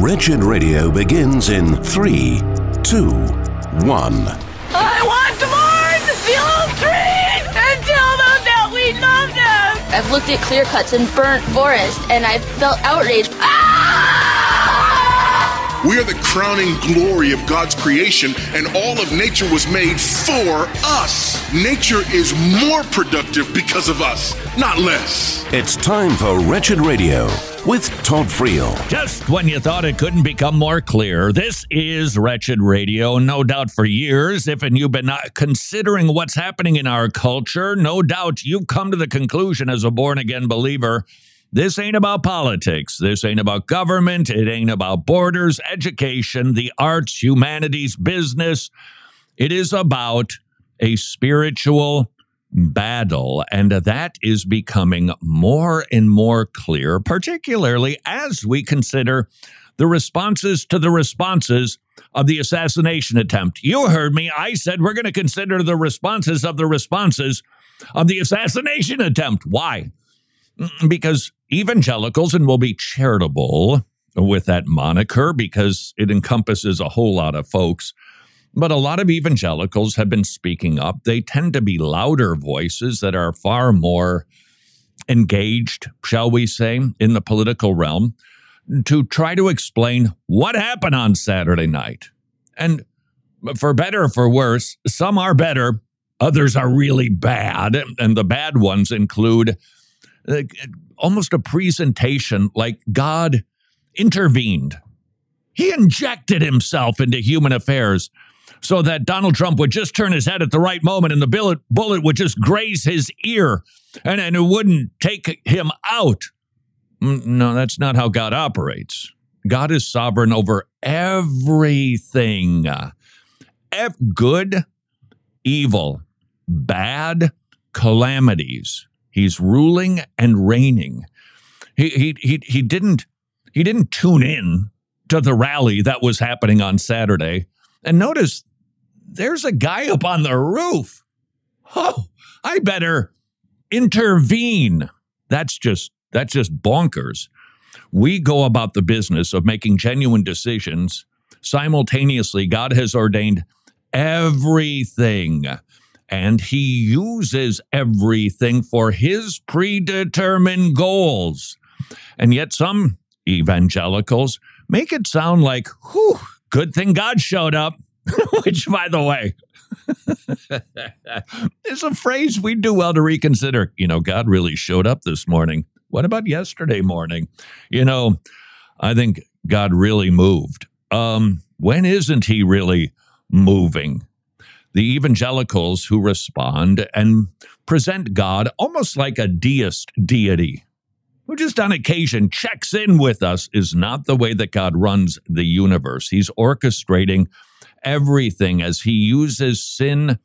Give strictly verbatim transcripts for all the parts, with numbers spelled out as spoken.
Wretched Radio begins in three, two, one. I want to mourn the old trees and tell them that we love them. I've looked at clear cuts and burnt forest, and I've felt outraged. Ah! We are the crowning glory of God's creation, and all of nature was made for us. Nature is more productive because of us, not less. It's time for Wretched Radio with Todd Friel. Just when you thought it couldn't become more clear, this is Wretched Radio. No doubt for years, if and you've been uh, considering what's happening in our culture, no doubt you've come to the conclusion as a born-again believer, this ain't about politics. This ain't about government. It ain't about borders, education, the arts, humanities, business. It is about a spiritual battle, and that is becoming more and more clear, particularly as we consider the responses to the responses of the assassination attempt. You heard me. I said we're going to consider the responses of the responses of the assassination attempt. Why? Because evangelicals, and we'll be charitable with that moniker because it encompasses a whole lot of folks, but a lot of evangelicals have been speaking up. They tend to be louder voices that are far more engaged, shall we say, in the political realm to try to explain what happened on Saturday night. And for better or for worse, some are better, others are really bad, and the bad ones include uh, almost a presentation like God intervened. He injected himself into human affairs so that Donald Trump would just turn his head at the right moment and the bullet, bullet would just graze his ear and, and it wouldn't take him out. No, that's not how God operates. God is sovereign over everything. F- good, evil, bad, calamities. He's ruling and reigning. He he he he didn't he didn't tune in to the rally that was happening on Saturday. And notice there's a guy up on the roof. Oh, I better intervene. That's just that's just bonkers. We go about the business of making genuine decisions. Simultaneously, God has ordained everything. And he uses everything for his predetermined goals. And yet some evangelicals make it sound like, whew, good thing God showed up. Which, by the way, is a phrase we do well to reconsider. You know, God really showed up this morning. What about yesterday morning? You know, I think God really moved. Um, when isn't he really moving? The evangelicals who respond and present God almost like a deist deity, who just on occasion checks in with us, is not the way that God runs the universe. He's orchestrating everything as he uses sin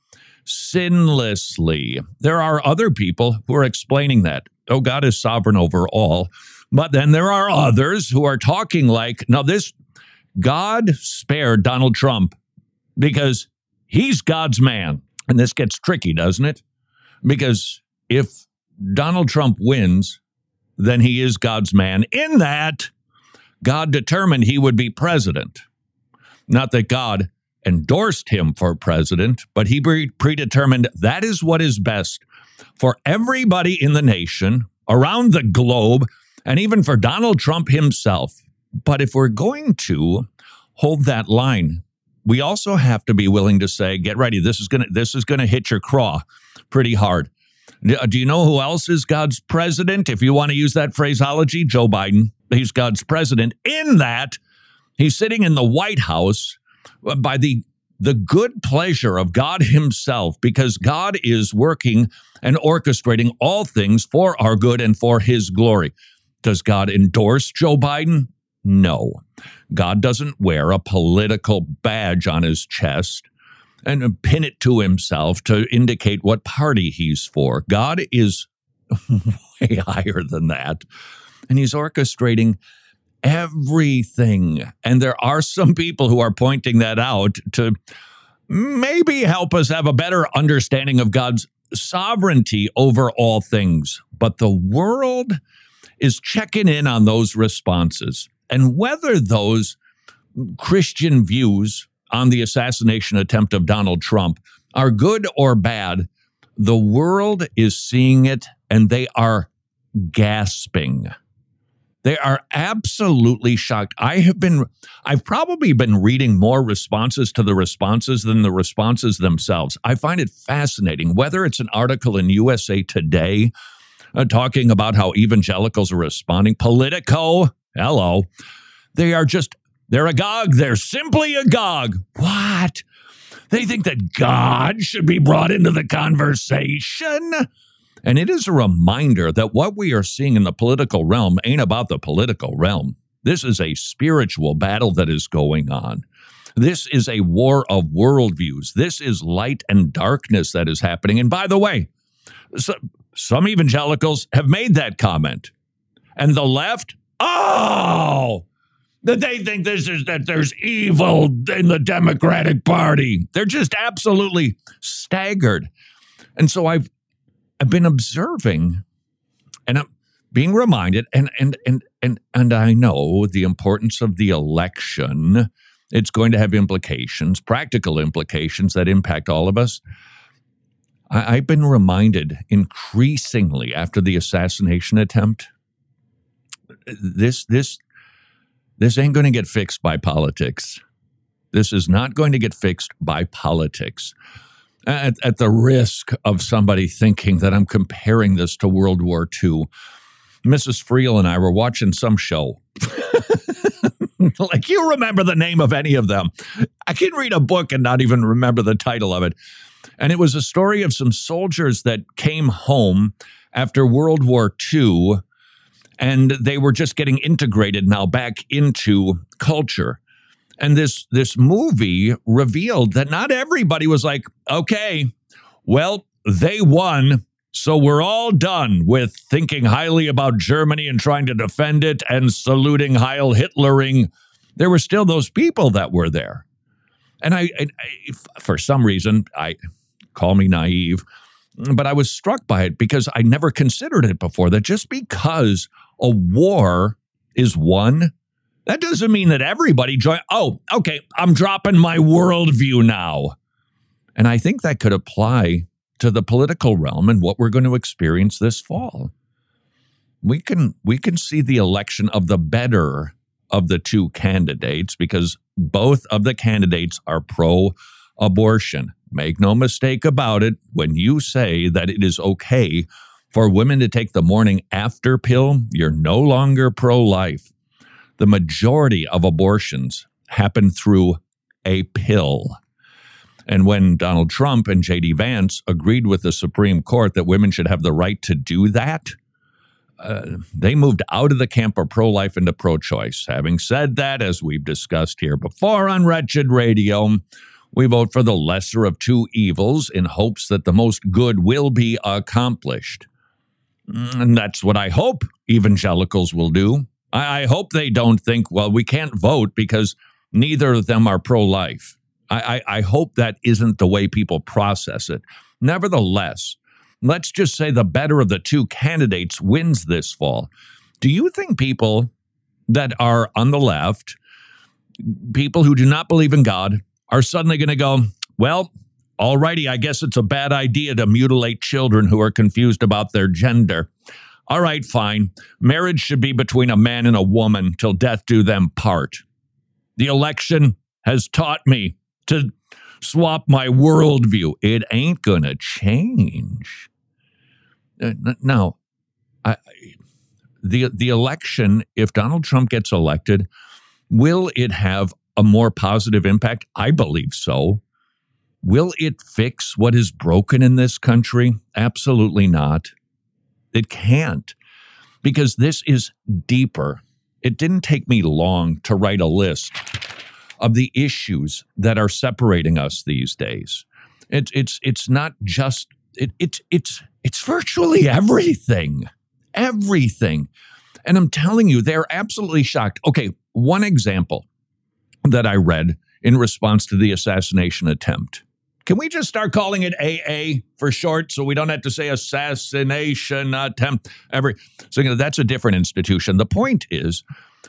sinlessly. There are other people who are explaining that. Oh, God is sovereign over all. But then there are others who are talking like, now this, God spared Donald Trump because he's God's man. And this gets tricky, doesn't it? Because if Donald Trump wins, then he is God's man, in that God determined he would be president. Not that God endorsed him for president, but he pre- predetermined that is what is best for everybody in the nation, around the globe, and even for Donald Trump himself. But if we're going to hold that line, we also have to be willing to say, get ready, this is gonna this is gonna hit your craw pretty hard. Do you know who else is God's president? If you want to use that phraseology, Joe Biden. He's God's president in that he's sitting in the White House by the, the good pleasure of God himself, because God is working and orchestrating all things for our good and for his glory. Does God endorse Joe Biden? No. God doesn't wear a political badge on his chest and pin it to himself to indicate what party he's for. God is way higher than that. And he's orchestrating everything. And there are some people who are pointing that out to maybe help us have a better understanding of God's sovereignty over all things. But the world is checking in on those responses. and whether those Christian views on the assassination attempt of Donald Trump are good or bad, the world is seeing it and they are gasping. They are absolutely shocked. I have been, I've probably been reading more responses to the responses than the responses themselves. I find it fascinating, whether it's an article in U S A Today uh, talking about how evangelicals are responding, Politico, hello, they are just, they're agog. They're simply agog. What? They think that God should be brought into the conversation? And it is a reminder that what we are seeing in the political realm ain't about the political realm. This is a spiritual battle that is going on. This is a war of worldviews. This is light and darkness that is happening. And by the way, so, some evangelicals have made that comment. And the left, oh, that they think this is that there's evil in the Democratic Party. They're just absolutely staggered. And so I've I've been observing, and I'm being reminded, and and and and and I know the importance of the election. It's going to have implications, practical implications that impact all of us. I, I've been reminded increasingly after the assassination attempt, this this this ain't going to get fixed by politics. This is not going to get fixed by politics. At, at the risk of somebody thinking that I'm comparing this to World War Two, Missus Friel and I were watching some show. Like, you remember the name of any of them. I can read a book and not even remember the title of it. And it was a story of some soldiers that came home after World War Two, and they were just getting integrated now back into culture. And this this movie revealed that not everybody was like, okay, well, they won, so we're all done with thinking highly about Germany and trying to defend it and saluting Heil Hitlering. There were still those people that were there. And I, I, I for some reason, I call me naive, but I was struck by it because I never considered it before, that just because a war is won, that doesn't mean that everybody join. Oh, okay, I'm dropping my worldview now. And I think that could apply to the political realm and what we're going to experience this fall. We can we can see the election of the better of the two candidates because both of the candidates are pro-abortion. Make no mistake about it, when you say that it is okay for women to take the morning after pill, you're no longer pro-life. The majority of abortions happen through a pill. And when Donald Trump and J D Vance agreed with the Supreme Court that women should have the right to do that, uh, they moved out of the camp of pro-life into pro-choice. Having said that, as we've discussed here before on Wretched Radio, we vote for the lesser of two evils in hopes that the most good will be accomplished. And that's what I hope evangelicals will do. I hope they don't think, well, we can't vote because neither of them are pro-life. I, I, I hope that isn't the way people process it. Nevertheless, let's just say the better of the two candidates wins this fall. Do you think people that are on the left, people who do not believe in God, are suddenly going to go, well, alrighty, I guess it's a bad idea to mutilate children who are confused about their gender. All right, fine. Marriage should be between a man and a woman till death do them part. The election has taught me to swap my worldview. It ain't going to change. Uh, now, I, the, the election, if Donald Trump gets elected, will it have a more positive impact? I believe so. Will it fix what is broken in this country? Absolutely not. It can't, because this is deeper. It didn't take me long to write a list of the issues that are separating us these days. It's it's it's not just it, it's it's it's virtually everything, everything. And I'm telling you, they're absolutely shocked. Okay, one example that I read in response to the assassination attempt. Can we just start calling it A A for short so we don't have to say assassination attempt every? So you know, that's a different institution. The point is,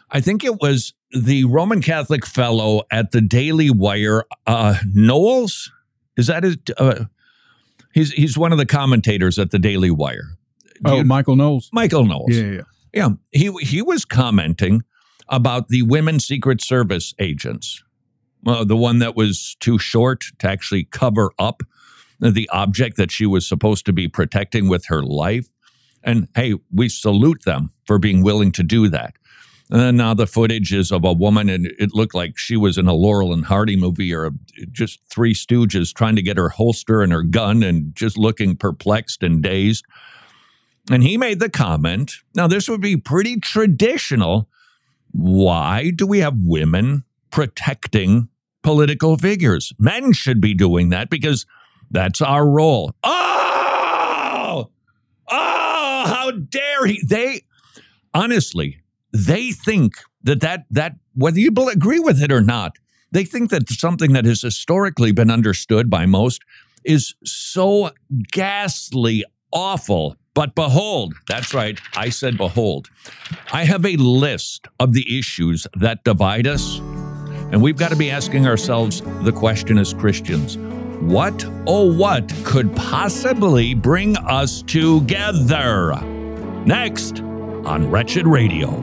I think it was the Roman Catholic fellow at the Daily Wire, uh, Knowles. Is that it? Uh, he's he's one of the commentators at the Daily Wire. Do oh, you, Michael Knowles. Michael Knowles. Yeah, yeah, yeah. He he was commenting about the women Secret Service agents, uh, the one that was too short to actually cover up the object that she was supposed to be protecting with her life. And hey, we salute them for being willing to do that. And then now the footage is of a woman, and it looked like she was in a Laurel and Hardy movie or a, just Three Stooges trying to get her holster and her gun and just looking perplexed and dazed. And he made the comment, now this would be pretty traditional. Why do we have women protecting political figures? Men should be doing that because that's our role. Oh! Oh, how dare he? They, honestly, they think that, that that whether you agree with it or not, they think that something that has historically been understood by most is so ghastly awful. But behold, that's right, I said behold. I have a list of the issues that divide us, and we've got to be asking ourselves the question as Christians, what, oh what, could possibly bring us together? Next on Wretched Radio.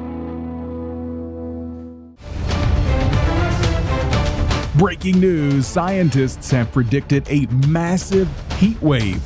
Breaking news, scientists have predicted a massive heat wave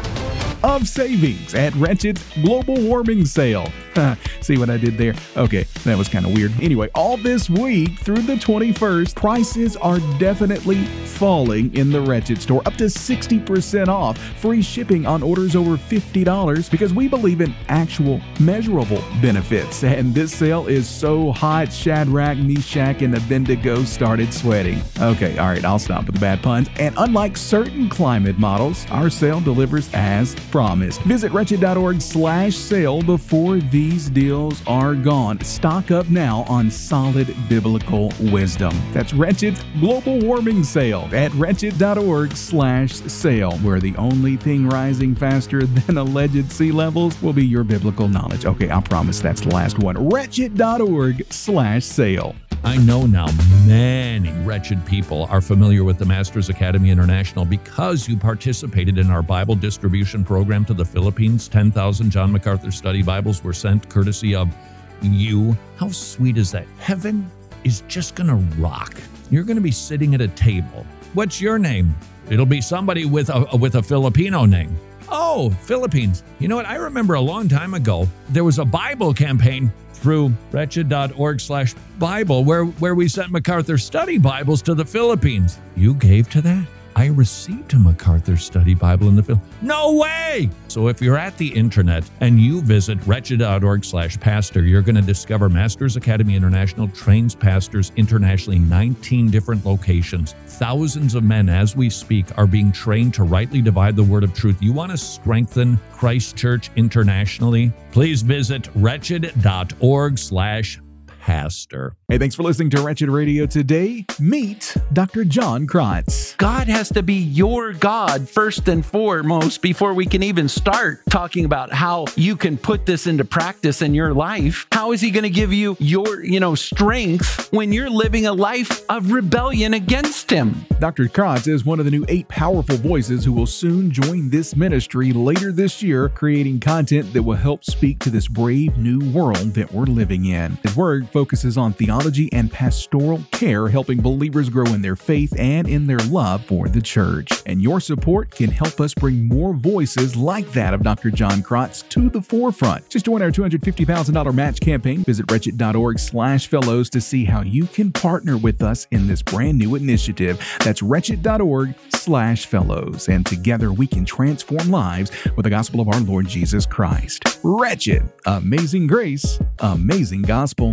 of savings at Wretched's global warming sale. See what I did there? Okay, that was kind of weird. Anyway, all this week through the twenty-first, prices are definitely falling in the Wretched store, up to sixty percent off, free shipping on orders over fifty dollars, because we believe in actual measurable benefits. And this sale is so hot, Shadrach, Meshach, and Abednego started sweating. Okay, all right, I'll stop with the bad puns. And unlike certain climate models, our sale delivers as promised. Visit wretched.org slash sale before these deals are gone. Stock up now on solid biblical wisdom. That's Wretched's global warming sale at wretched.org slash sale, where the only thing rising faster than alleged sea levels will be your biblical knowledge. Okay, I promise that's the last one. Wretched.org slash sale. I know now many wretched people are familiar with the Masters Academy International because you participated in our Bible distribution program to the Philippines. ten thousand John MacArthur Study Bibles were sent courtesy of you. How sweet is that? Heaven is just going to rock. You're going to be sitting at a table. What's your name? It'll be somebody with a with a Filipino name. Oh, Philippines. You know what? I remember a long time ago, there was a Bible campaign through wretched.org slash Bible where, where we sent MacArthur Study Bibles to the Philippines. You gave to that? I received a MacArthur Study Bible in the Philippines. No way! So if you're at the internet and you visit wretched.org slash pastor, you're going to discover Masters Academy International trains pastors internationally, nineteen different locations. Thousands of men, as we speak, are being trained to rightly divide the word of truth. You want to strengthen Christ Church internationally? Please visit wretched.org slash pastor. Hey, thanks for listening to Wretched Radio today. Meet Doctor John Krotz. God has to be your God first and foremost before we can even start talking about how you can put this into practice in your life. How is he going to give you your, you know, strength when you're living a life of rebellion against him? Doctor Krotz is one of the new eight powerful voices who will soon join this ministry later this year, creating content that will help speak to this brave new world that we're living in. His word focuses on theology and pastoral care, helping believers grow in their faith and in their love for the church. And your support can help us bring more voices like that of Doctor John Krotz to the forefront. Just join our two hundred fifty thousand dollars match campaign. Visit wretched.org slash fellows to see how you can partner with us in this brand new initiative. That's wretched.org slash fellows. And together we can transform lives with the gospel of our Lord Jesus Christ. Wretched. Amazing grace. Amazing gospel.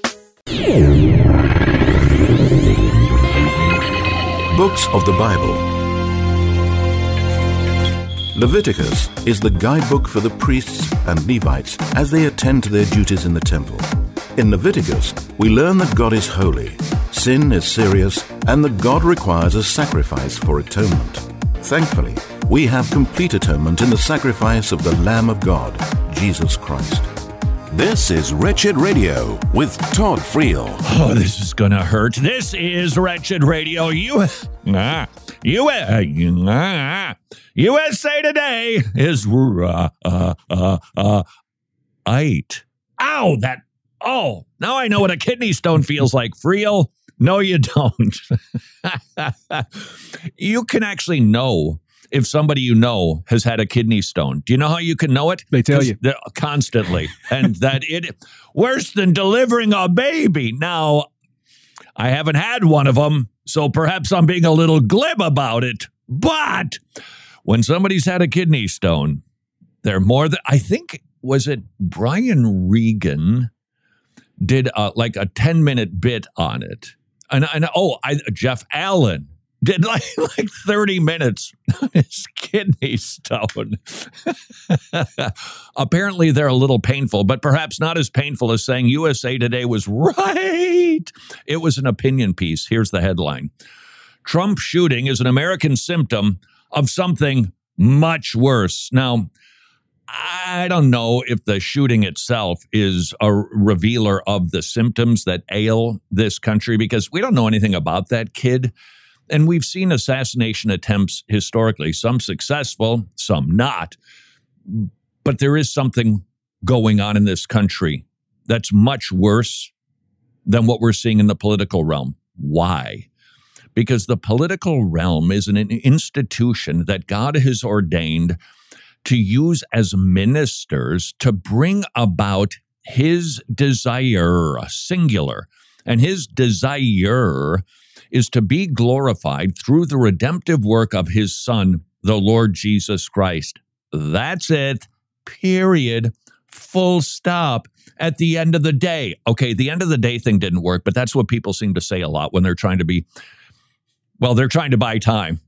Books of the Bible. Leviticus is the guidebook for the priests and Levites as they attend to their duties in the temple. In Leviticus, we learn that God is holy, sin is serious, and that God requires a sacrifice for atonement. Thankfully, we have complete atonement in the sacrifice of the Lamb of God, Jesus Christ. This is Wretched Radio with Todd Friel. Oh, this is gonna hurt. This is Wretched Radio. You, ah, U, ah, U S A Today is uh, uh, uh, uh, eight. Ow, that, oh, now I know what a kidney stone feels like, Friel. No, you don't. You can actually know if somebody you know has had a kidney stone. Do you know how you can know it? They tell you. Constantly. And that it, worse than delivering a baby. Now, I haven't had one of them, so perhaps I'm being a little glib about it. But when somebody's had a kidney stone, they're more than, I think, was it Brian Regan did a, like a ten-minute bit on it. And, and oh, I, Jeff Allen did like, like thirty minutes on his kidney stone. Apparently, they're a little painful, but perhaps not as painful as saying U S A Today was right. It was an opinion piece. Here's the headline. Trump shooting is an American symptom of something much worse. Now, I don't know if the shooting itself is a revealer of the symptoms that ail this country, because we don't know anything about that kid. And we've seen assassination attempts historically, some successful, some not. But there is something going on in this country that's much worse than what we're seeing in the political realm. Why? Because the political realm is an institution that God has ordained to use as ministers to bring about his desire, singular. And his desire is to be glorified through the redemptive work of his Son, the Lord Jesus Christ. That's it, period, full stop, at the end of the day. Okay, the end of the day thing didn't work, but that's what people seem to say a lot when they're trying to be, well, they're trying to buy time.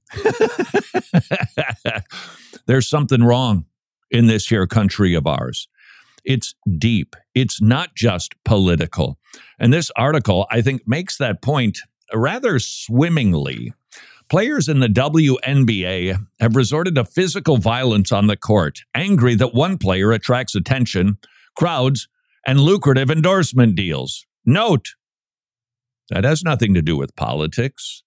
There's something wrong in this here country of ours. It's deep. It's not just political. And this article, I think, makes that point rather swimmingly. Players in the W N B A have resorted to physical violence on the court, angry that one player attracts attention, crowds, and lucrative endorsement deals. Note, that has nothing to do with politics.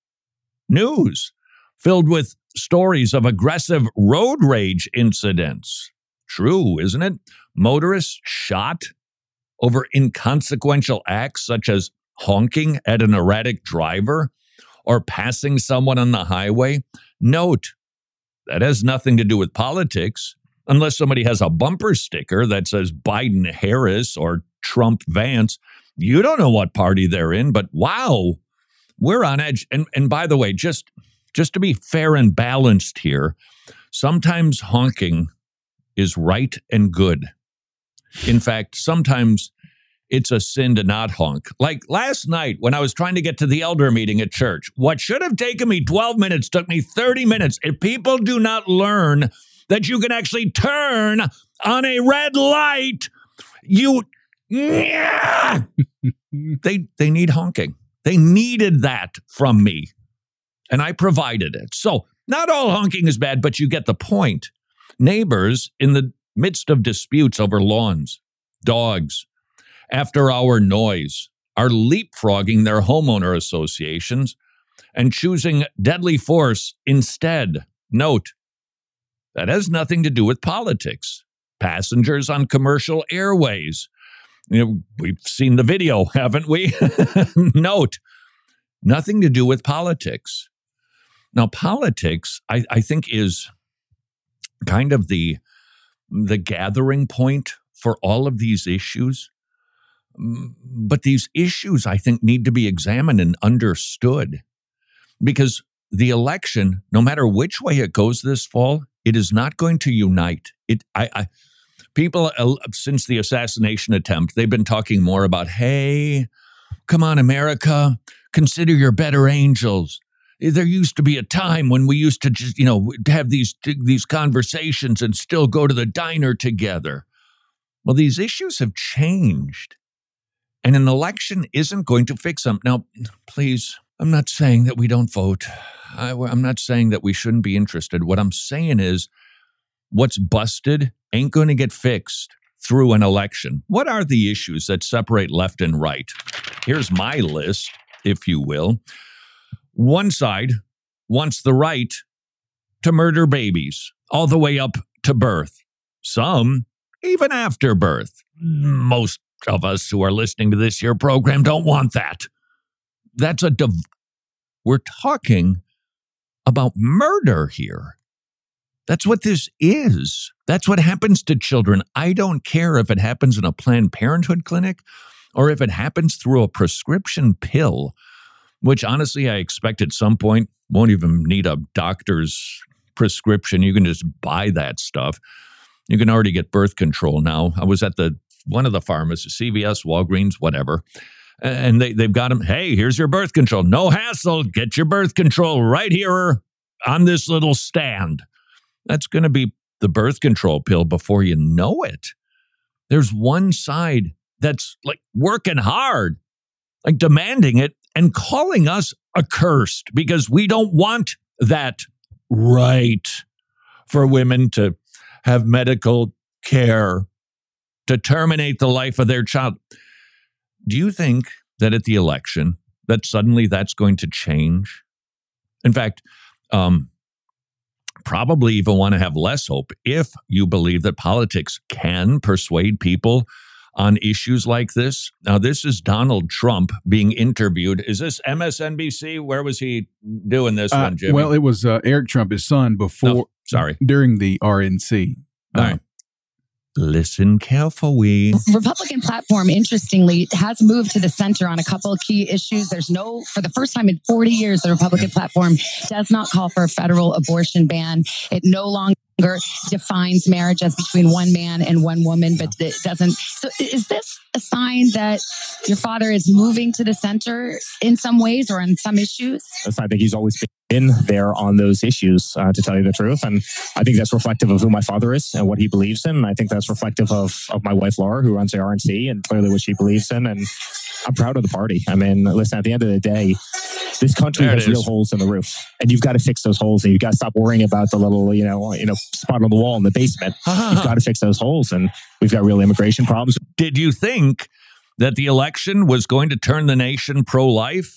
News filled with stories of aggressive road rage incidents. True, isn't it? Motorists shot over inconsequential acts such as honking at an erratic driver or passing someone on the highway. Note, that has nothing to do with politics, unless somebody has a bumper sticker that says Biden Harris or Trump Vance. You don't know what party they're in, but wow, we're on edge. And, and by the way, just, just to be fair and balanced here, sometimes honking is right and good. In fact, sometimes it's a sin to not honk. Like last night when I was trying to get to the elder meeting at church, what should have taken me twelve minutes took me thirty minutes. If people do not learn that you can actually turn on a red light, you, they, they need honking. They needed that from me, and I provided it. So not all honking is bad, but you get the point. Neighbors in the midst of disputes over lawns, dogs, after-hour noise, are leapfrogging their homeowner associations and choosing deadly force instead. Note, that has nothing to do with politics. Passengers on commercial airways. You know, we've seen the video, haven't we? Note, nothing to do with politics. Now, politics, I, I think, is kind of the, the gathering point for all of these issues. But these issues, I think, need to be examined and understood, because the election, no matter which way it goes this fall, it is not going to unite. It, I, I, people, uh, since the assassination attempt, they've been talking more about, hey, come on, America, consider your better angels. There used to be a time when we used to just, you know, have these these conversations and still go to the diner together. Well, these issues have changed. And an election isn't going to fix them. Now, please, I'm not saying that we don't vote. I, I'm not saying that we shouldn't be interested. What I'm saying is what's busted ain't going to get fixed. through an election? What are the issues that separate left and right? Here's my list, if you will. One side wants the right to murder babies all the way up to birth. Some even after birth. Most of us who are listening to this here program don't want that. That's a div- We're talking about murder here. That's what this is. That's what happens to children. I don't care if it happens in a Planned Parenthood clinic or if it happens through a prescription pill, which honestly I expect at some point won't even need a doctor's prescription. You can just buy that stuff. You can already get birth control now. I was at the one of the pharmacies, C V S, Walgreens, whatever, and they, they've got them, hey, here's your birth control. No hassle. Get your birth control right here on this little stand. That's going to be the birth control pill before you know it. There's one side that's like working hard, like demanding it and calling us accursed because we don't want that right for women to have medical care to terminate the life of their child. Do you think that at the election that suddenly that's going to change? In fact, um, probably even want to have less hope if you believe that politics can persuade people on issues like this. Now, this is Donald Trump being interviewed. Is this M S N B C? Where was he doing this uh, one, Jimmy? Well, it was uh, Eric Trump, his son, before, no, sorry, during the R N C. All right. Listen carefully. Republican platform, interestingly, has moved to the center on a couple of key issues. There's no, for the first time in forty years, the Republican platform does not call for a federal abortion ban. It no longer defines marriage as between one man and one woman, but it doesn't. So is this a sign that your father is moving to the center in some ways or on some issues? I think he's always been there on those issues, uh, to tell you the truth. And I think that's reflective of who my father is and what he believes in. I think that's reflective of, of my wife, Laura, who runs the R N C, and clearly what she believes in. And I'm proud of the party. I mean, listen, at the end of the day, this country there has real holes in the roof, and you've got to fix those holes, and you've got to stop worrying about the little, you know, you know, spot on the wall in the basement. You've got to fix those holes, and we've got real immigration problems. Did you think that the election was going to turn the nation pro-life?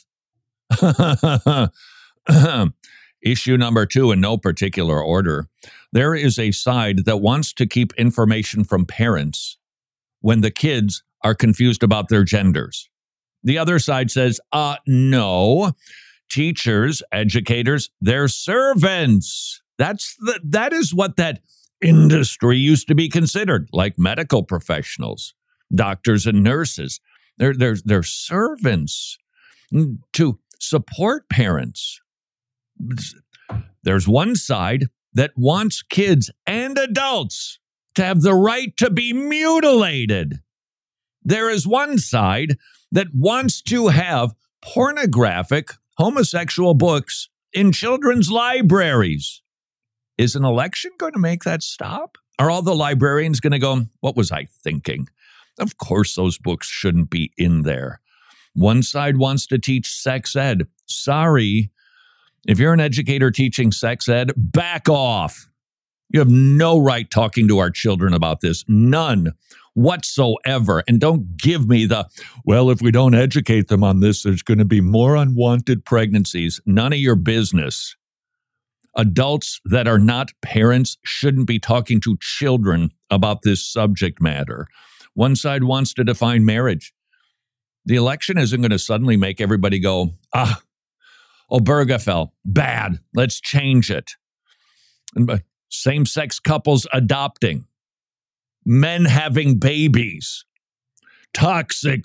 Issue number two, in no particular order. There is a side that wants to keep information from parents when the kids are confused about their genders. The other side says, uh, no, teachers, educators, they're servants. That's the, that is what that industry used to be considered, like medical professionals, doctors and nurses. They're, they're, they're servants to support parents. There's one side that wants kids and adults to have the right to be mutilated. There is one side that wants to have pornographic homosexual books in children's libraries. Is an election going to make that stop? Are all the librarians going to go, what was I thinking? Of course those books shouldn't be in there. One side wants to teach sex ed. Sorry, if you're an educator teaching sex ed, back off. You have no right talking to our children about this. None whatsoever. And don't give me the, well, if we don't educate them on this, there's going to be more unwanted pregnancies. None of your business. Adults that are not parents shouldn't be talking to children about this subject matter. One side wants to define marriage. The election isn't going to suddenly make everybody go, ah, Obergefell, bad, let's change it. And same-sex couples adopting, men having babies, toxic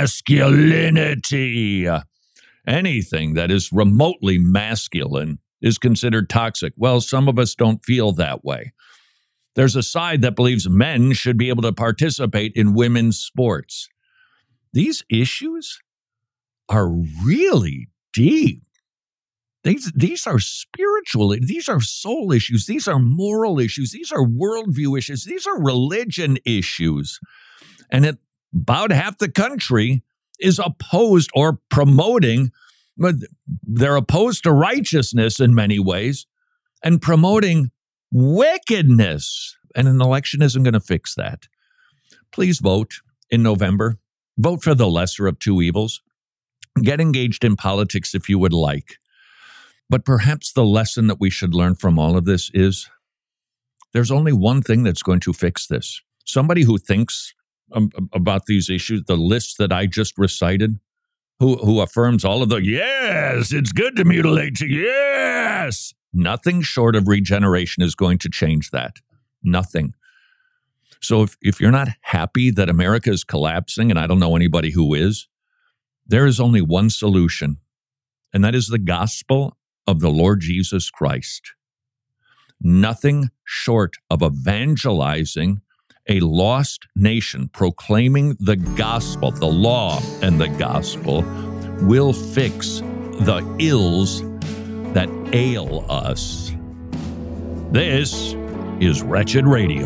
masculinity. Anything that is remotely masculine is considered toxic. Well, some of us don't feel that way. There's a side that believes men should be able to participate in women's sports. These issues are really deep. These, these are spiritual, these are soul issues, these are moral issues, these are worldview issues, these are religion issues. And it, about half the country is opposed or promoting, they're opposed to righteousness in many ways and promoting wickedness. And an election isn't going to fix that. please vote in November. Vote for the lesser of two evils. Get engaged in politics if you would like. But perhaps the lesson that we should learn from all of this is there's only one thing that's going to fix this. Somebody who thinks um, about these issues, the list that I just recited, who, who affirms all of the, yes, it's good to mutilate you, yes. Nothing short of regeneration is going to change that. Nothing. So if, if you're not happy that America is collapsing, and I don't know anybody who is, there is only one solution, and that is the gospel of the Lord Jesus Christ. Nothing short of evangelizing a lost nation, proclaiming the gospel, the law and the gospel, will fix the ills that ail us. This is Wretched Radio.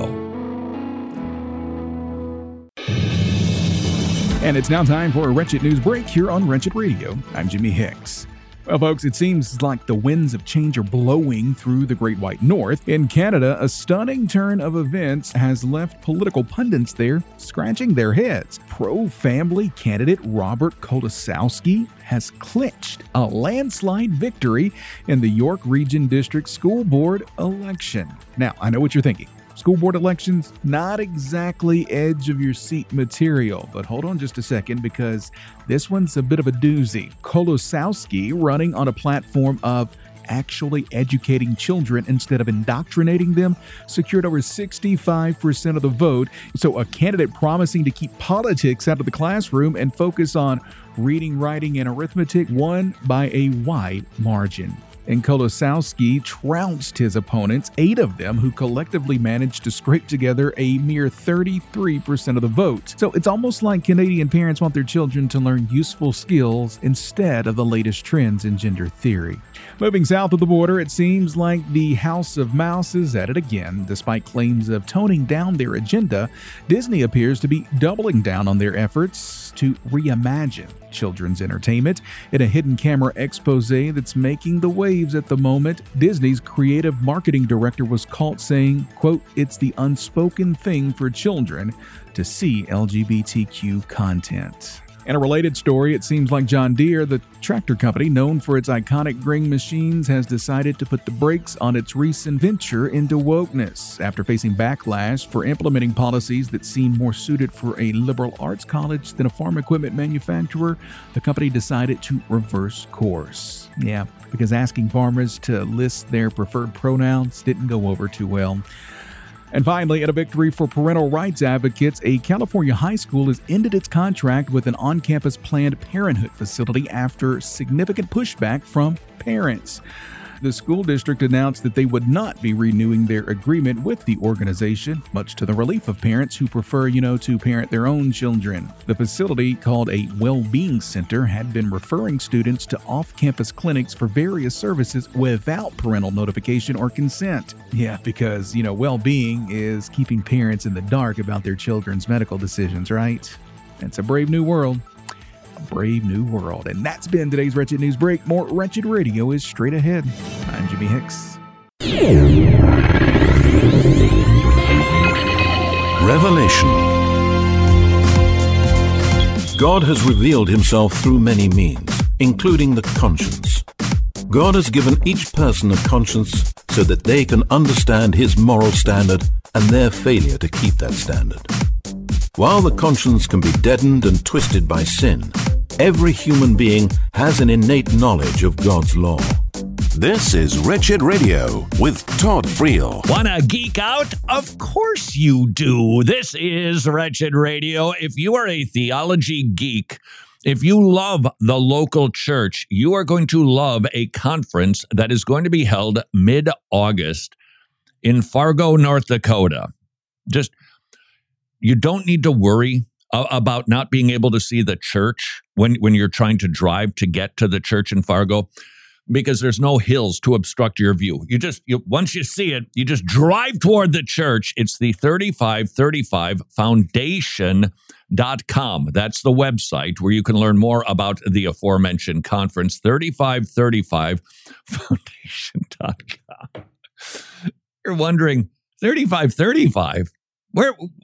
And it's now time for a Wretched News Break here on Wretched Radio. I'm Jimmy Hicks. Well, folks, it seems like the winds of change are blowing through the Great White North. In Canada, a stunning turn of events has left political pundits there scratching their heads. Pro-family candidate Robert Kolosowski has clinched a landslide victory in the York Region District School Board election. Now, I know what you're thinking. School board elections, not exactly edge of your seat material, but hold on just a second because this one's a bit of a doozy. Kolosowski, running on a platform of actually educating children instead of indoctrinating them, secured over sixty-five percent of the vote. So a candidate promising to keep politics out of the classroom and focus on reading, writing, and arithmetic won by a wide margin. And Kolosowski trounced his opponents, eight of them, who collectively managed to scrape together a mere thirty-three percent of the vote. So it's almost like Canadian parents want their children to learn useful skills instead of the latest trends in gender theory. Moving south of the border, it seems like the House of Mouse is at it again. Despite claims of toning down their agenda, Disney appears to be doubling down on their efforts to reimagine children's entertainment. In a hidden camera expose that's making the waves at the moment, Disney's creative marketing director was caught saying, quote, "It's the unspoken thing for children to see L G B T Q content." In a related story, it seems like John Deere, the tractor company known for its iconic grain machines, has decided to put the brakes on its recent venture into wokeness. After facing backlash for implementing policies that seem more suited for a liberal arts college than a farm equipment manufacturer, the company decided to reverse course. Yeah, because asking farmers to list their preferred pronouns didn't go over too well. And finally, in a victory for parental rights advocates, a California high school has ended its contract with an on-campus Planned Parenthood facility after significant pushback from parents. The school district announced that they would not be renewing their agreement with the organization, much to the relief of parents who prefer, you know, to parent their own children. The facility, called a well-being center, had been referring students to off-campus clinics for various services without parental notification or consent. Yeah, because, you know, well-being is keeping parents in the dark about their children's medical decisions, right? It's a brave new world. Brave new world. And that's been today's Wretched News Break. More Wretched Radio is straight ahead. I'm Jimmy Hicks. Revelation. God has revealed himself through many means, including the conscience. God has given each person a conscience so that they can understand his moral standard and their failure to keep that standard. While the conscience can be deadened and twisted by sin, every human being has an innate knowledge of God's law. This is Wretched Radio with Todd Friel. Wanna geek out? Of course you do. This is Wretched Radio. If you are a theology geek, if you love the local church, you are going to love a conference that is going to be held mid-August in Fargo, North Dakota. Just You don't need to worry uh, about not being able to see the church when, when you're trying to drive to get to the church in Fargo, because there's no hills to obstruct your view. You just, you, once you see it, you just drive toward the church. It's the thirty-five thirty-five foundation dot com. That's the website where you can learn more about the aforementioned conference, thirty-five thirty-five foundation dot com. You're wondering, thirty-five thirty-five? Where...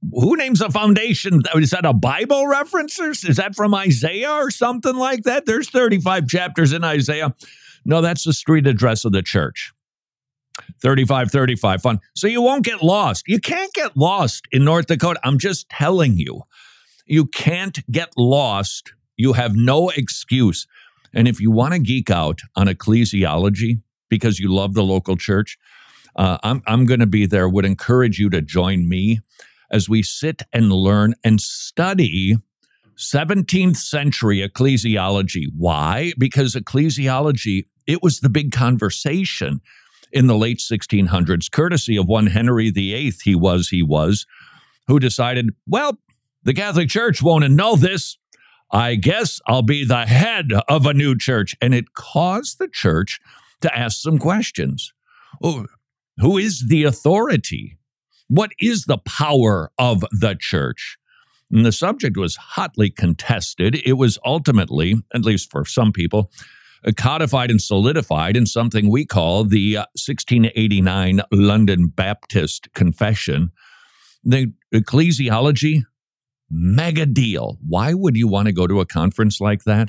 who names a foundation? Is that a Bible reference? Or is that from Isaiah or something like that? There's thirty-five chapters in Isaiah. No, that's the street address of the church. thirty-five thirty-five, fun. So you won't get lost. You can't get lost in North Dakota. I'm just telling you. You can't get lost. You have no excuse. And if you want to geek out on ecclesiology because you love the local church, uh, I'm, I'm going to be there. Would encourage you to join me as we sit and learn and study seventeenth century ecclesiology. Why? Because ecclesiology, it was the big conversation in the late sixteen hundreds, courtesy of one Henry the Eighth, he was, he was, who decided, well, the Catholic Church won't know this. I guess I'll be the head of a new church. And it caused the church to ask some questions. Oh, who is the authority? What is the power of the church? And the subject was hotly contested. It was ultimately, at least for some people, codified and solidified in something we call the uh, sixteen eighty-nine London Baptist Confession. The ecclesiology, mega deal. Why would you want to go to a conference like that?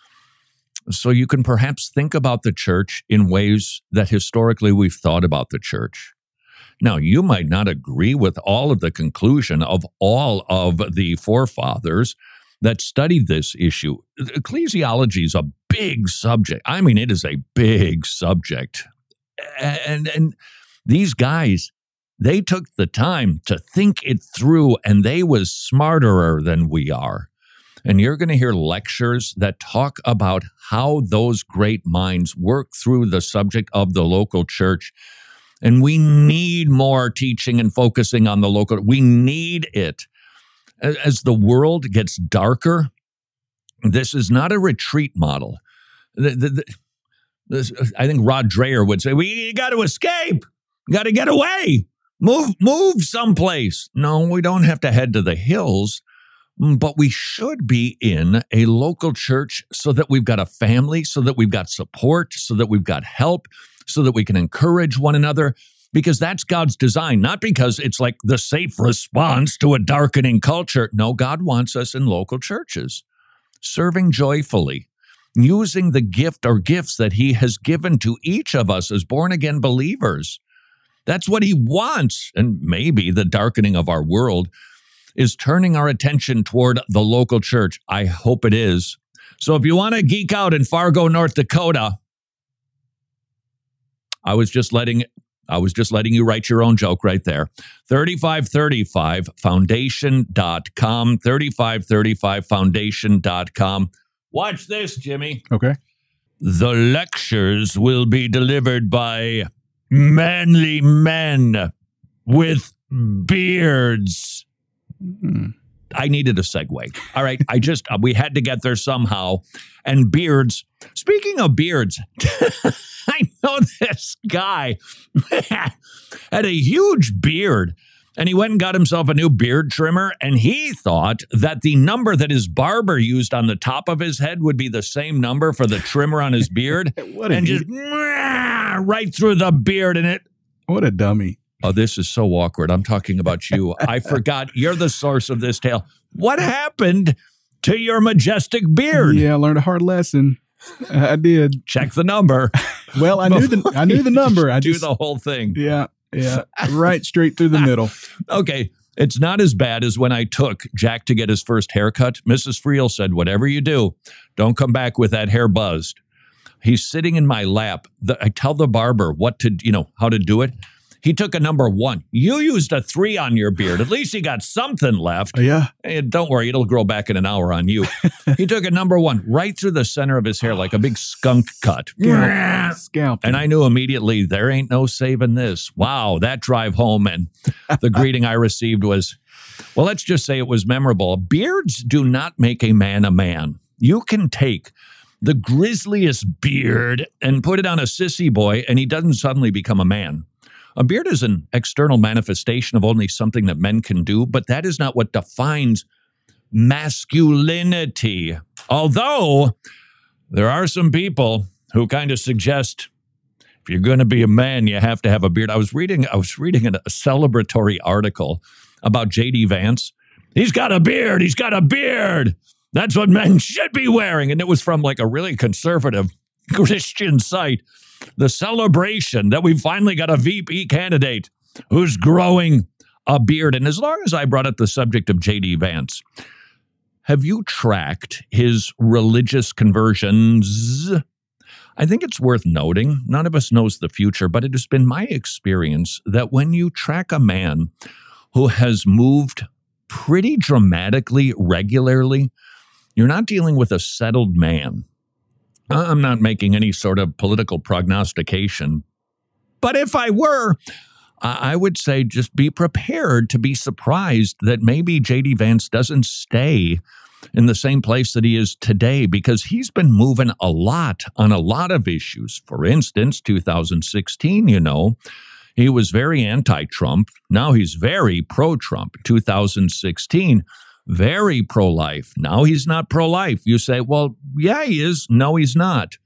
So you can perhaps think about the church in ways that historically we've thought about the church. Now, you might not agree with all of the conclusion of all of the forefathers that studied this issue. Ecclesiology is a big subject. I mean, it is a big subject. And, and these guys, they took the time to think it through, and they was smarterer than we are. And you're going to hear lectures that talk about how those great minds work through the subject of the local church. And we need more teaching and focusing on the local. We need it. As the world gets darker, this is not a retreat model. The, the, the, this, I think Rod Dreher would say, we got to escape. Got to get away. Move, move someplace. No, we don't have to head to the hills, but we should be in a local church so that we've got a family, so that we've got support, so that we've got help, so that we can encourage one another, because that's God's design, not because it's like the safe response to a darkening culture. No, God wants us in local churches, serving joyfully, using the gift or gifts that he has given to each of us as born-again believers. That's what he wants. And maybe the darkening of our world is turning our attention toward the local church. I hope it is. So if you want to geek out in Fargo, North Dakota, I was just letting I was just letting you write your own joke right there. thirty-five thirty-five foundation dot com, thirty-five thirty-five foundation dot com. Watch this, Jimmy. Okay. The lectures will be delivered by manly men with beards. Mm-hmm. I needed a segue. All right. I just, we had to get there somehow. And beards, speaking of beards, I know this guy had a huge beard, and he went and got himself a new beard trimmer, and he thought that the number that his barber used on the top of his head would be the same number for the trimmer on his beard. What a and just right through the beard in it. What a dummy. Oh, this is so awkward. I'm talking about you. I forgot. You're the source of this tale. What happened to your majestic beard? Yeah, I learned a hard lesson. I did. Check the number. Well, I knew the I knew the number. I do just, the whole thing. Yeah, yeah. Right straight through the middle. Okay. It's not as bad as when I took Jack to get his first haircut. Missus Friel said, whatever you do, don't come back with that hair buzzed. He's sitting in my lap. The, I tell the barber what to, you know, how to do it. He took a number one. You used a three on your beard. At least you got something left. Yeah. And don't worry, it'll grow back in an hour on you. He took a number one right through the center of his hair like a big skunk cut. Scalp. Scalp. And I knew immediately, there ain't no saving this. Wow, that drive home. And the greeting I received was, well, let's just say it was memorable. Beards do not make a man a man. You can take the grisliest beard and put it on a sissy boy, and he doesn't suddenly become a man. A beard is an external manifestation of only something that men can do, but that is not what defines masculinity. Although there are some people who kind of suggest if you're going to be a man, you have to have a beard. I was reading, I was reading a celebratory article about J D Vance. He's got a beard. He's got a beard. That's what men should be wearing. And it was from like a really conservative Christian site. The celebration that we finally got a V P candidate who's growing a beard. And as long as I brought up the subject of J D Vance, have you tracked his religious conversions? I think it's worth noting, none of us knows the future, but it has been my experience that when you track a man who has moved pretty dramatically regularly, you're not dealing with a settled man. I'm not making any sort of political prognostication, but if I were, I would say just be prepared to be surprised that maybe J D Vance doesn't stay in the same place that he is today, because he's been moving a lot on a lot of issues. For instance, two thousand sixteen, you know, he was very anti-Trump. Now he's very pro-Trump. two thousand sixteen, very pro-life. Now he's not pro-life. You say, well, yeah, he is. No, he's not.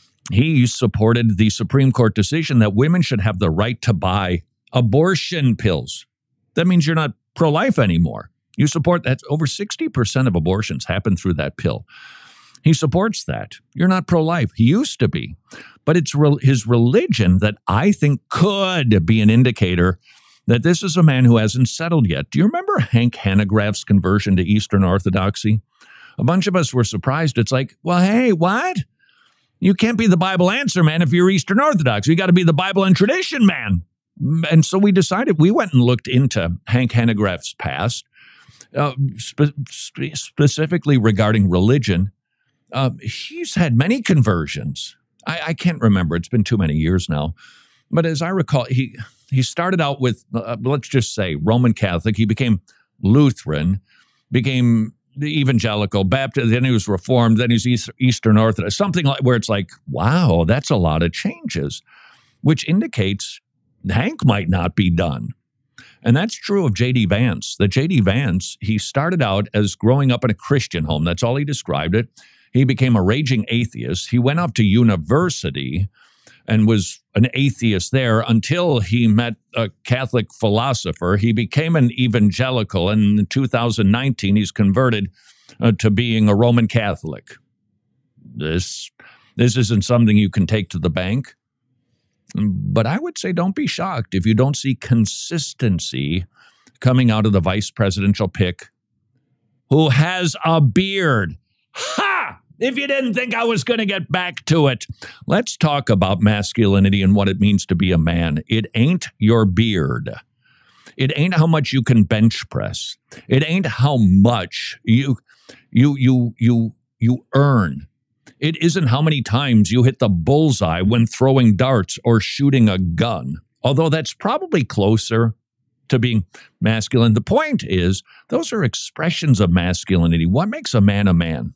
He supported the Supreme Court decision that women should have the right to buy abortion pills. That means you're not pro-life anymore. You support that. Over sixty percent of abortions happen through that pill. He supports that. You're not pro-life. He used to be. But it's re- his religion that I think could be an indicator that this is a man who hasn't settled yet. Do you remember Hank Hanegraaff's conversion to Eastern Orthodoxy? A bunch of us were surprised. It's like, well, hey, what? You can't be the Bible answer man if you're Eastern Orthodox. You got to be the Bible and tradition man. And so we decided, we went and looked into Hank Hanegraaff's past, uh, spe- spe- specifically regarding religion. Uh, he's had many conversions. I, I can't remember. It's been too many years now. But as I recall, he he started out with, uh, let's just say, Roman Catholic. He became Lutheran, became evangelical, Baptist, then he was Reformed, then he's East, Eastern Orthodox, something like where it's like, wow, that's a lot of changes, which indicates Hank might not be done. And that's true of J D Vance. That J D Vance, he started out as growing up in a Christian home. That's all he described it. He became a raging atheist. He went off to university and was an atheist there until he met a Catholic philosopher. He became an evangelical, and in two thousand nineteen, he's converted uh, to being a Roman Catholic. This, this isn't something you can take to the bank. But I would say don't be shocked if you don't see consistency coming out of the vice presidential pick who has a beard. Ha! If you didn't think I was going to get back to it, let's talk about masculinity and what it means to be a man. It ain't your beard. It ain't how much you can bench press. It ain't how much you you you you you earn. It isn't how many times you hit the bullseye when throwing darts or shooting a gun, although that's probably closer to being masculine. The point is, those are expressions of masculinity. What makes a man a man?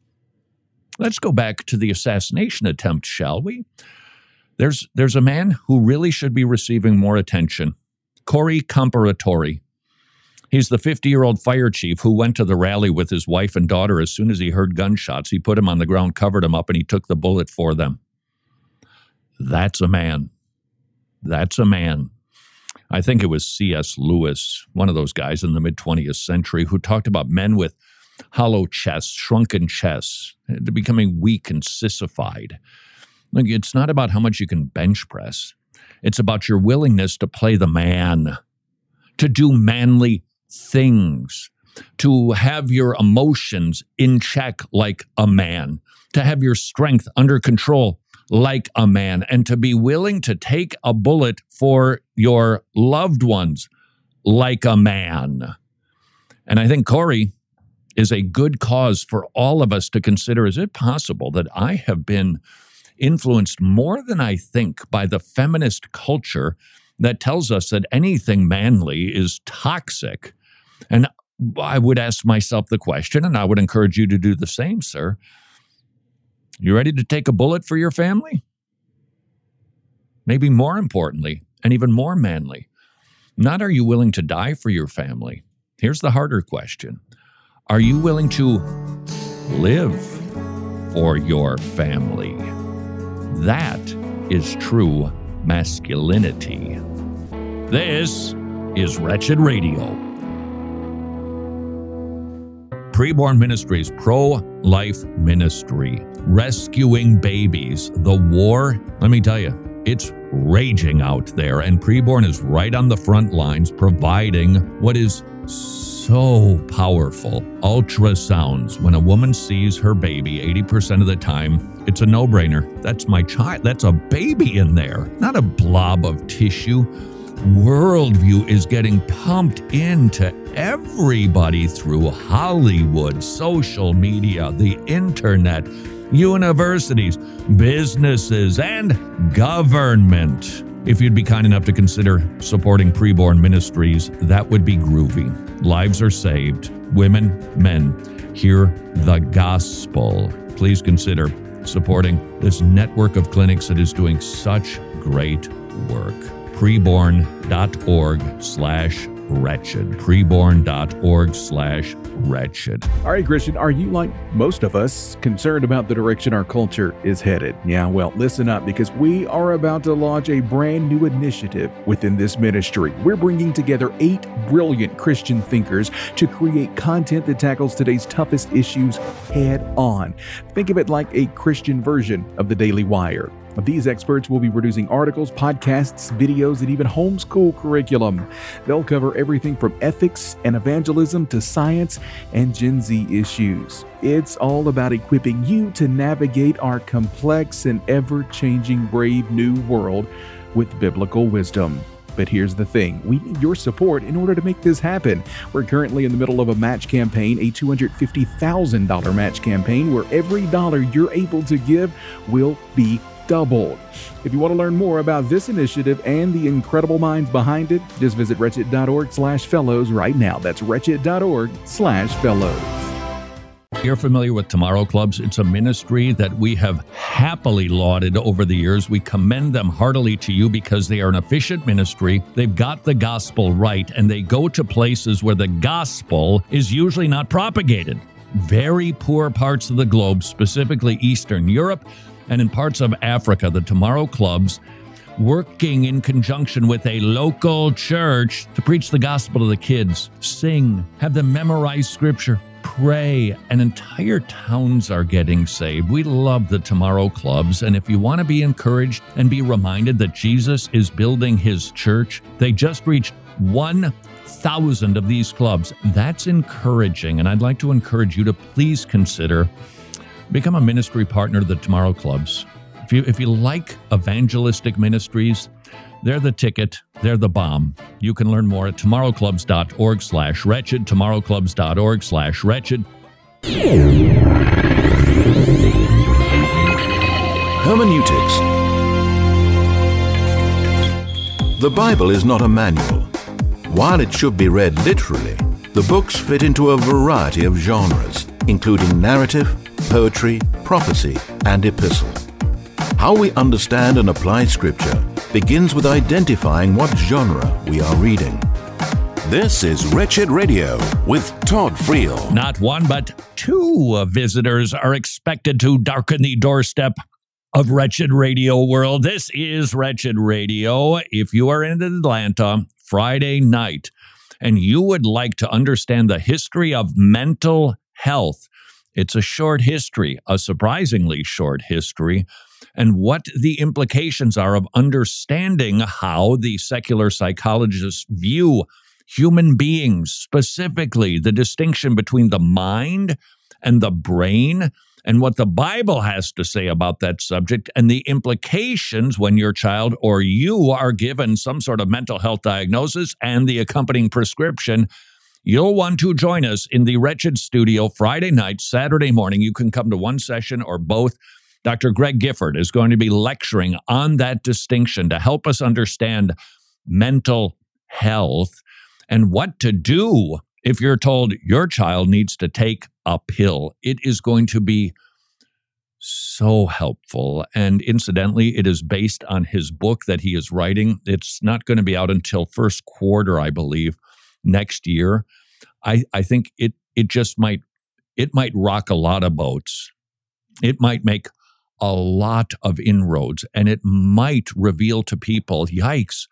Let's go back to the assassination attempt, shall we? There's there's a man who really should be receiving more attention. Corey Comparatori. He's the fifty-year-old fire chief who went to the rally with his wife and daughter. As soon as he heard gunshots, he put him on the ground, covered him up, and he took the bullet for them. That's a man. That's a man. I think it was C S Lewis, one of those guys in the mid-twentieth century, who talked about men with hollow chests, shrunken chests, becoming weak and sissified. Look, it's not about how much you can bench press. It's about your willingness to play the man, to do manly things, to have your emotions in check like a man, to have your strength under control like a man, and to be willing to take a bullet for your loved ones like a man. And I think Corey is a good cause for all of us to consider. Is it possible that I have been influenced more than I think by the feminist culture that tells us that anything manly is toxic? And I would ask myself the question, and I would encourage you to do the same, sir. You ready to take a bullet for your family? Maybe more importantly, and even more manly, not are you willing to die for your family? Here's the harder question. Are you willing to live for your family? That is true masculinity. This is Wretched Radio. Preborn Ministries, pro-life ministry, rescuing babies. The war, let me tell you, it's raging out there, and Preborn is right on the front lines providing what is so powerful, ultrasounds. When a woman sees her baby, eighty percent of the time, it's a no-brainer. That's my child. That's a baby in there, not a blob of tissue. Worldview is getting pumped into everybody through Hollywood, social media, the internet, universities, businesses, and government. If you'd be kind enough to consider supporting Preborn Ministries, that would be groovy. Lives are saved. Women, men, hear the gospel. Please consider supporting this network of clinics that is doing such great work. Preborn.org slash wretched. Preborn.org slash wretched. All right, Christian, are you, like most of us, concerned about the direction our culture is headed? Yeah, well, listen up, because we are about to launch a brand new initiative within this ministry. We're bringing together eight brilliant Christian thinkers to create content that tackles today's toughest issues head on. Think of it like a Christian version of the Daily Wire. These experts will be producing articles, podcasts, videos, and even homeschool curriculum. They'll cover everything from ethics and evangelism to science and Gen Z issues. It's all about equipping you to navigate our complex and ever-changing brave new world with biblical wisdom. But here's the thing, we need your support in order to make this happen. We're currently in the middle of a match campaign, a two hundred fifty thousand dollars match campaign, where every dollar you're able to give will be doubled. If you want to learn more about this initiative and the incredible minds behind it, just visit wretched.org slash fellows right now. That's wretched.org slash fellows. You're familiar with Tomorrow Clubs. It's a ministry that we have happily lauded over the years. We commend them heartily to you because they are an efficient ministry. They've got the gospel right, and they go to places where the gospel is usually not propagated. Very poor parts of the globe, specifically Eastern Europe, and in parts of Africa. The Tomorrow Clubs, working in conjunction with a local church to preach the gospel to the kids, sing, have them memorize scripture, pray, and entire towns are getting saved. We love the Tomorrow Clubs, and if you want to be encouraged and be reminded that Jesus is building his church, they just reached one thousand of these clubs. That's encouraging, and I'd like to encourage you to please consider become a ministry partner to the Tomorrow Clubs. If you if you like evangelistic ministries, they're the ticket, they're the bomb. You can learn more at tomorrowclubs.org slash wretched, tomorrowclubs.org slash wretched. Hermeneutics. The Bible is not a manual. While it should be read literally, the books fit into a variety of genres, including narrative, poetry, prophecy, and epistle. How we understand and apply Scripture begins with identifying what genre we are reading. This is Wretched Radio with Todd Friel. Not one, but two visitors are expected to darken the doorstep of Wretched Radio world. This is Wretched Radio. If you are in Atlanta Friday night and you would like to understand the history of mental health, it's a short history, a surprisingly short history, and what the implications are of understanding how the secular psychologists view human beings, specifically the distinction between the mind and the brain, and what the Bible has to say about that subject, and the implications when your child or you are given some sort of mental health diagnosis and the accompanying prescription. You'll want to join us in the Wretched Studio Friday night, Saturday morning. You can come to one session or both. Doctor Greg Gifford is going to be lecturing on that distinction to help us understand mental health and what to do if you're told your child needs to take a pill. It is going to be so helpful. And incidentally, it is based on his book that he is writing. It's not going to be out until first quarter, I believe, next year. I, I think it it just might it might rock a lot of boats. It might make a lot of inroads, and it might reveal to people, yikes,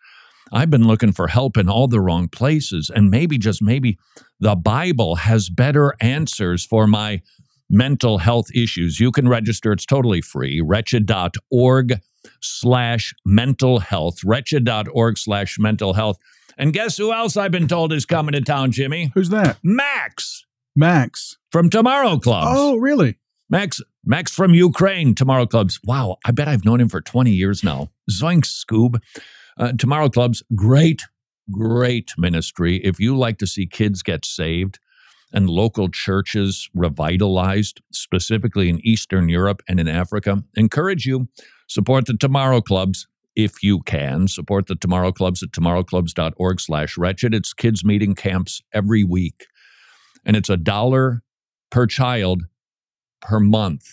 I've been looking for help in all the wrong places, and maybe, just maybe, the Bible has better answers for my mental health issues. You can register. It's totally free. Wretched.org slash mental health. Wretched.org slash mental health. And guess who else I've been told is coming to town, Jimmy? Who's that? Max. Max. From Tomorrow Clubs. Oh, really? Max Max from Ukraine, Tomorrow Clubs. Wow, I bet I've known him for twenty years now. Zoink Scoob. Uh, Tomorrow Clubs, great, great ministry. If you like to see kids get saved and local churches revitalized, specifically in Eastern Europe and in Africa, encourage you, support the Tomorrow Clubs if you can. Support the Tomorrow Clubs at tomorrowclubs.org slash wretched. It's kids meeting camps every week. And it's a dollar per child per month.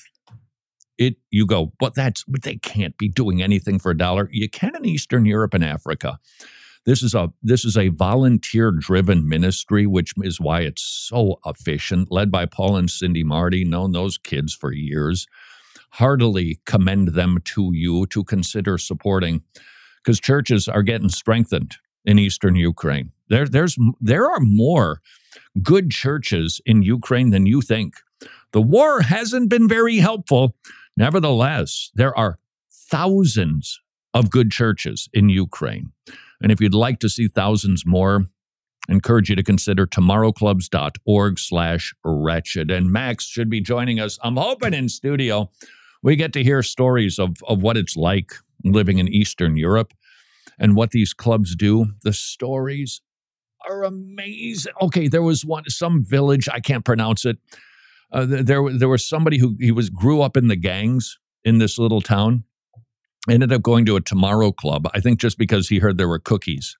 It you go, but that's but they can't be doing anything for a dollar. You can in Eastern Europe and Africa. This is a this is a volunteer-driven ministry, which is why it's so efficient, led by Paul and Cindy Marty, known those kids for years. Heartily commend them to you to consider supporting, because churches are getting strengthened in Eastern Ukraine. There, there's there are more good churches in Ukraine than you think. The war hasn't been very helpful. Nevertheless, there are thousands of good churches in Ukraine. And if you'd like to see thousands more, I encourage you to consider tomorrowclubs.org slash wretched. And Max should be joining us, I'm hoping, in studio. We get to hear stories of, of what it's like living in Eastern Europe and what these clubs do. The stories are amazing. Okay, there was one, some village, I can't pronounce it. Uh, there, there was somebody who he was grew up in the gangs in this little town, ended up going to a Tomorrow Club, I think just because he heard there were cookies,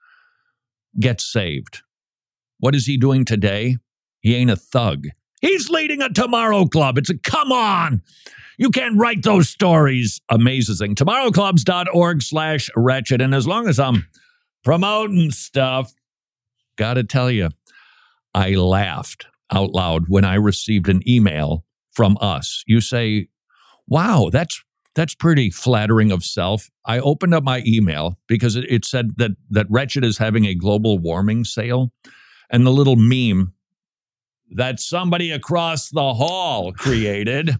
gets saved. What is he doing today? He ain't a thug. He's leading a Tomorrow Club. It's a, come on. You can't write those stories. Amazing. Tomorrowclubs.org slash wretched. And as long as I'm promoting stuff, got to tell you, I laughed out loud when I received an email from us. You say, wow, that's that's pretty flattering of self. I opened up my email because it, it said that that Wretched is having a global warming sale. And the little meme that somebody across the hall created,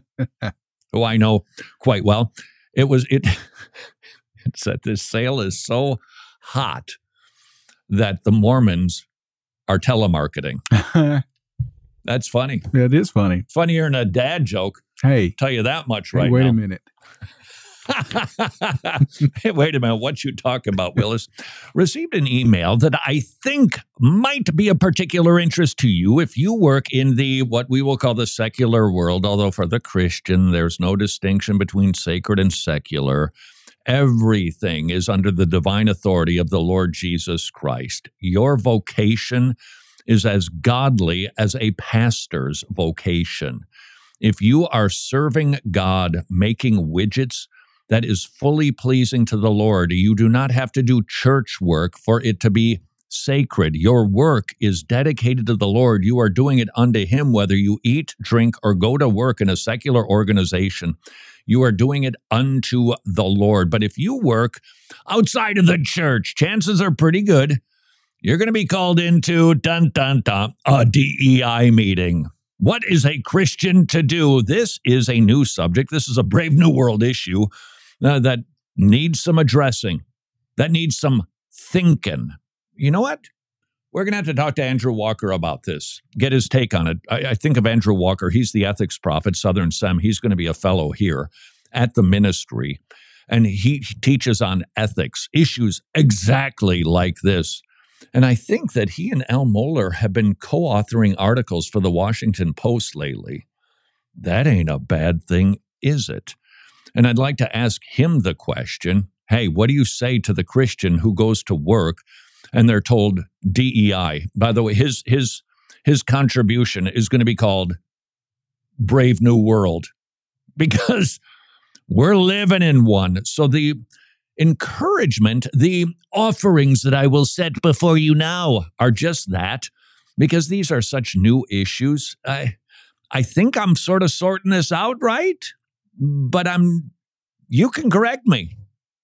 who I know quite well, it was it, it said this sale is so hot that the Mormons are telemarketing. That's funny. That is funny. Funnier than a dad joke. Hey. Tell you that much hey, right wait now. Wait a minute. Hey, wait a minute. What you talking about, Willis? Received an email that I think might be of particular interest to you if you work in the, what we will call the secular world, although for the Christian, there's no distinction between sacred and secular. Everything is under the divine authority of the Lord Jesus Christ. Your vocation is as godly as a pastor's vocation. If you are serving God, making widgets that is fully pleasing to the Lord, you do not have to do church work for it to be sacred. Your work is dedicated to the Lord. You are doing it unto Him, whether you eat, drink, or go to work in a secular organization. You are doing it unto the Lord. But if you work outside of the church, chances are pretty good you're going to be called into, dun, dun, dun, a D E I meeting. What is a Christian to do? This is a new subject. This is a Brave New World issue uh, that needs some addressing, that needs some thinking. You know what? We're going to have to talk to Andrew Walker about this, get his take on it. I, I think of Andrew Walker. He's the ethics prophet, Southern Sem. He's going to be a fellow here at the ministry, and he teaches on ethics, issues exactly like this. And I think that he and Al Mohler have been co-authoring articles for the Washington Post lately. That ain't a bad thing, is it? And I'd like to ask him the question, hey, what do you say to the Christian who goes to work and they're told D E I? By the way, his his his contribution is going to be called Brave New World, because we're living in one. So the encouragement, the offerings that I will set before you now are just that, because these are such new issues. I, I think I'm sort of sorting this out right, but I'm, you can correct me.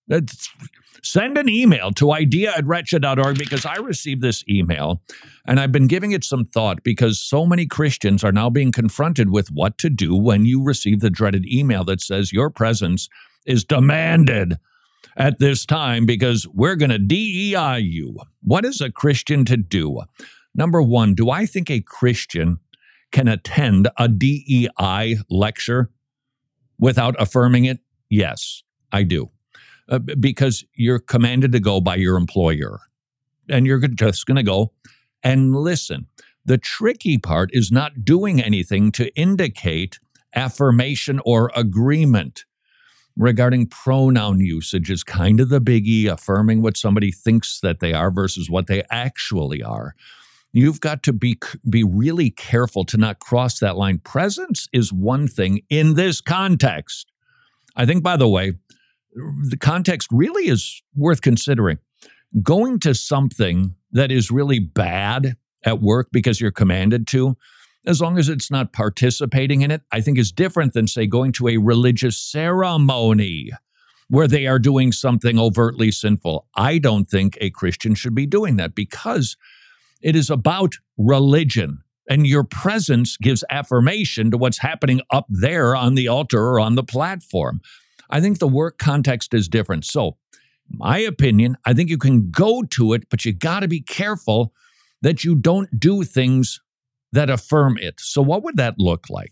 That's, send an email to idea at wretched dot org because I received this email and I've been giving it some thought because so many Christians are now being confronted with what to do when you receive the dreaded email that says your presence is demanded at this time because we're going to D E I you. What is a Christian to do? Number one, do I think a Christian can attend a D E I lecture without affirming it? Yes, I do. Uh, because you're commanded to go by your employer. And you're just going to go and listen. The tricky part is not doing anything to indicate affirmation or agreement. Regarding pronoun usage is kind of the biggie, affirming what somebody thinks that they are versus what they actually are. You've got to be be really careful to not cross that line. Presence is one thing in this context. I think, by the way, the context really is worth considering. Going to something that is really bad at work because you're commanded to, as long as it's not participating in it, I think is different than, say, going to a religious ceremony where they are doing something overtly sinful. I don't think a Christian should be doing that because it is about religion, and your presence gives affirmation to what's happening up there on the altar or on the platform. I think the work context is different. So, my opinion, I think you can go to it, but you got to be careful that you don't do things that affirm it. So what would that look like?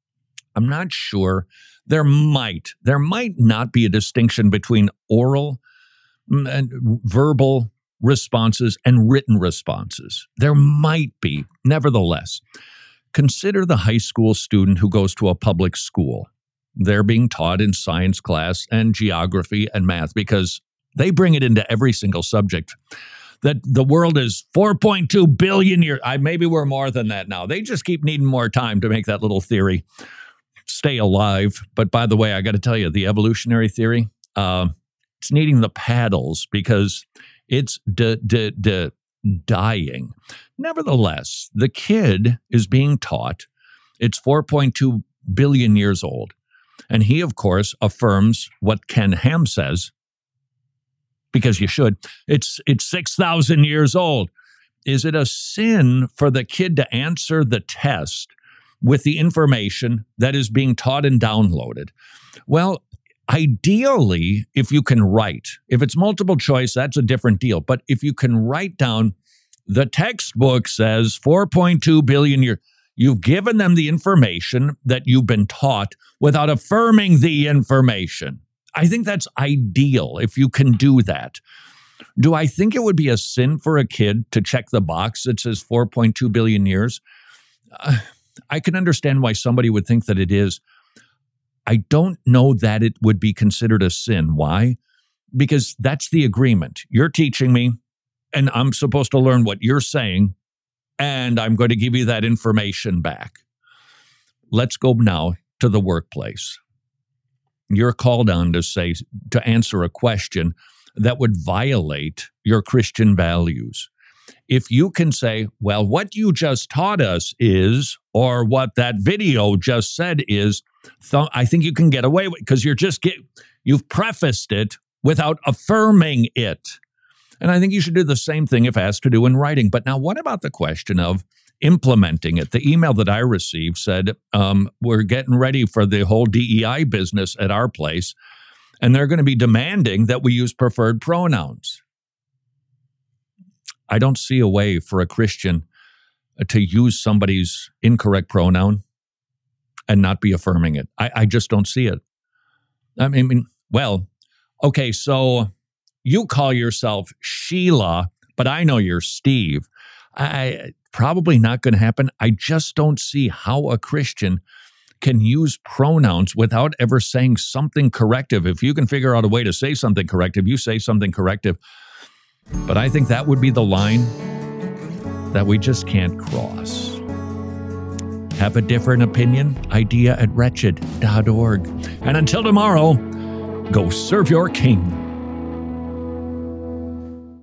I'm not sure. There might. There might not be a distinction between oral and verbal responses and written responses. There might be. Nevertheless, consider the high school student who goes to a public school. They're being taught in science class and geography and math because they bring it into every single subject. That the world is four point two billion years. I, maybe we're more than that now. They just keep needing more time to make that little theory stay alive. But by the way, I got to tell you, the evolutionary theory, uh, it's needing the paddles because it's d- d- d- dying. Nevertheless, the kid is being taught. It's four point two billion years old. And he, of course, affirms what Ken Ham says, because you should. It's it's six thousand years old. Is it a sin for the kid to answer the test with the information that is being taught and downloaded? Well, ideally, if you can write, if it's multiple choice, that's a different deal. But if you can write down, the textbook says four point two billion years, you've given them the information that you've been taught without affirming the information. I think that's ideal if you can do that. Do I think it would be a sin for a kid to check the box that says four point two billion years? Uh, I can understand why somebody would think that it is. I don't know that it would be considered a sin. Why? Because that's the agreement. You're teaching me, and I'm supposed to learn what you're saying, and I'm going to give you that information back. Let's go now to the workplace. You're called on to say, to answer a question that would violate your Christian values. If you can say, well, what you just taught us is, or what that video just said is, th- I think you can get away with it because you're just get, you've prefaced it without affirming it. And I think you should do the same thing if asked to do in writing. But now what about the question of implementing it? The email that I received said, um, we're getting ready for the whole D E I business at our place, and they're going to be demanding that we use preferred pronouns. I don't see a way for a Christian to use somebody's incorrect pronoun and not be affirming it. I, I just don't see it. I mean, well, okay, so you call yourself Sheila, but I know you're Steve. I probably not going to happen. I just don't see how a Christian can use pronouns without ever saying something corrective. If you can figure out a way to say something corrective, you say something corrective. But I think that would be the line that we just can't cross. Have a different opinion? Idea at wretched dot org. And until tomorrow, go serve your king.